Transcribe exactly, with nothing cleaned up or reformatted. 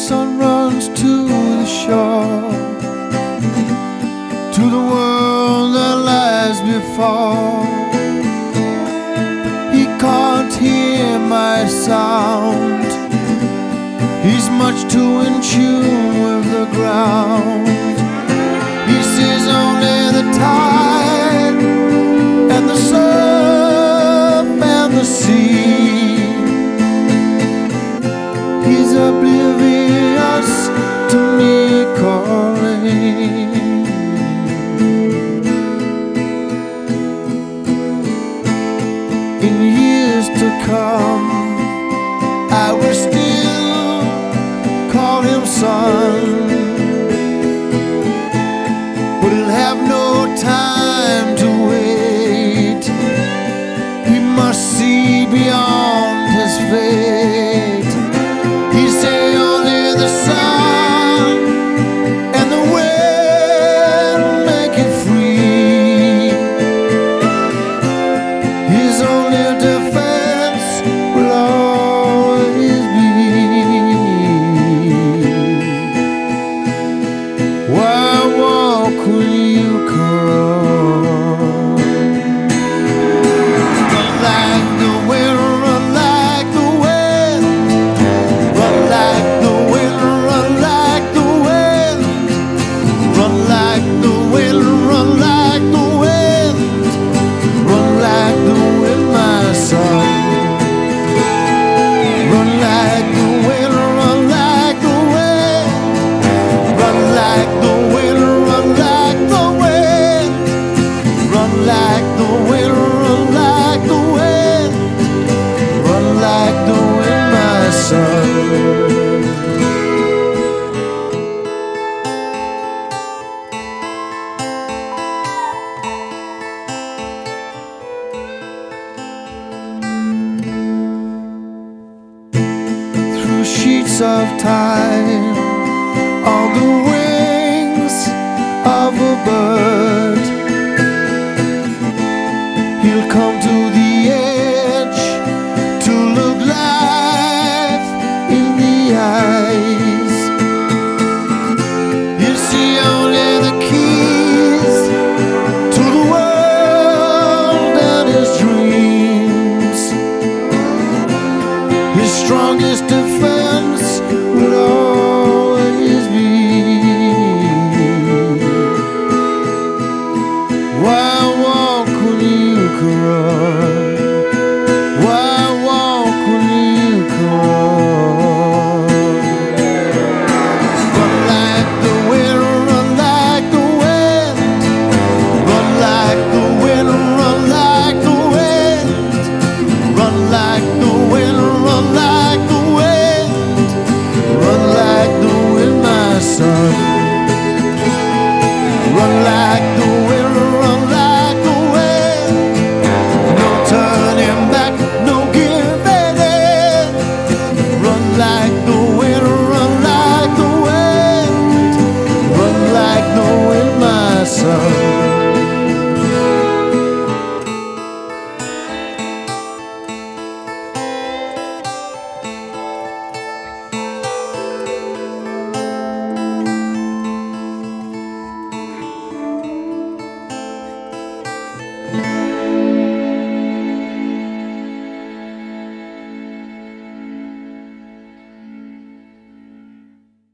sun runs to the shore, to the world that lies before. He can't hear my sound, he's much too in tune with the ground. He sees only the tide and the surf and the sea. He's oblivious to me calling. In years to come, I will still call him son, but he'll have no time to wait. He must see beyond his fate. He say only the sun and the wind make it free. His only defense will always be, why walk when you come? Run like the wind, run like the wind, run like the wind, run like the wind, run like the wind, run like the wind, run like the wind, my son. Run like the wind, run like the wind, run like the wind, run like the wind, run like the wind, run like the wind, run like the wind, my son. Through sheets of time, on the wings of a bird, he'll come to the edge to look life in the eyes. You see only the keys to the world and his dreams. His strongest defense will always be, why walk when you can run? Why walk when you can run? Run like the wind, run like the wind, run like the wind, run like the wind, run like the wind, run like the wind, run like the wind, my son.